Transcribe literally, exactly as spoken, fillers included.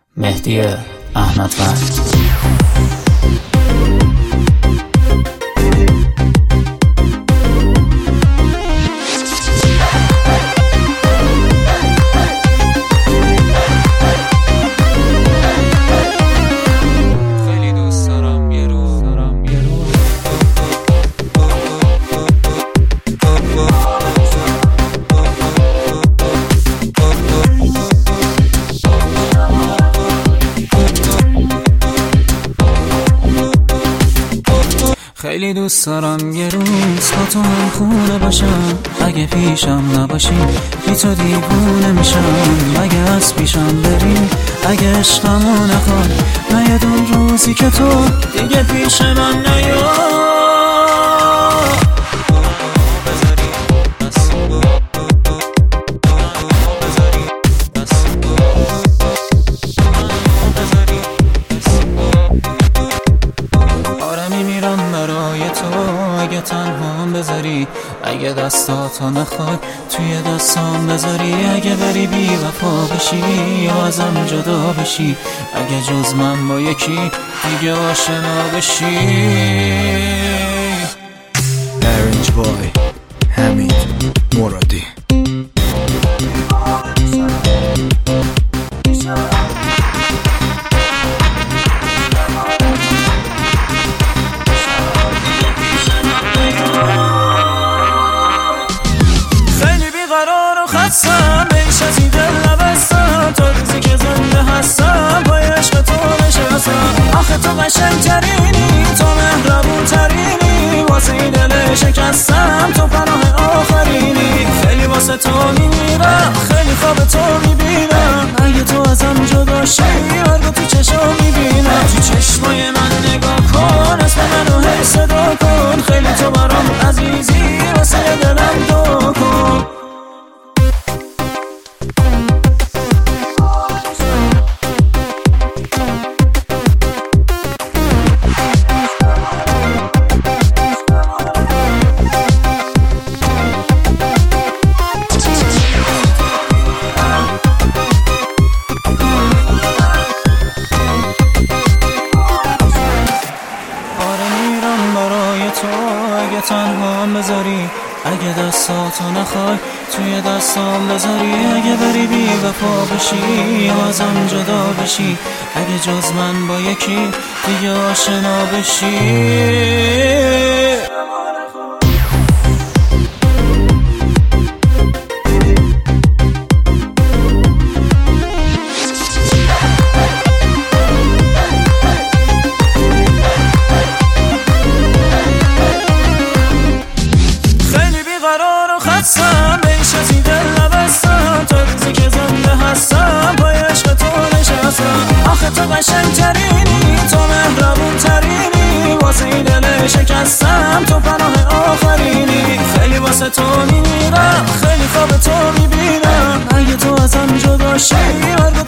مهدی احمدوند. خیلی دوست دارم یه روز با تو هم خونه باشم، اگه پیشم نباشی بی تو دیوونه میشم. اگه از پیشم بری، اگه عشقمو نخوای، نیادون روزی که تو دیگه پیش من نیا. اگه تنهام بذاری، اگه دستاتو نخوای توی دستام بذاری، اگه بری بی وفا بشی یا ازم جدا بشی، اگه جز من با یکی دیگه آشنا بشی. نارنج بای حمید مرادی. خستم بیش از این دل نبستم، تا روزی که زنده هستم با عشق تو نشستم. آخه تو قشنگ ترینی، تو مهربون ترینی، واسه این دل شکستم تو پناه آخرینی. خیلی واسه تو میمیرم، خیلی خواب تو میبینم، اگه تو ازم جدا شی مرگ تو چشم میبینم. تو چشمای من نگاه کن، اسم منو هی صدا کن، خیلی تو برام عزیزی، واسه دلم دو کن. اگه تنهام بذاری، اگه دستاتو نخوای توی دستام بذاری، اگه بری بی وفا بشی یا ازم جدا بشی، اگه جز من با یکی دیگه آشنا بشی. خستم بیش از این دل نبستم، تا روزی که زنده هستم با عشق تو نشستم. آخه تو قشنگ ترینی، تو مهربون ترینی، واسه این دل شکستم تو پناه آخرینی. خیلی واسه تو میمیرم، خیلی خواب تو میبینم، اگه تو ازم جدا شی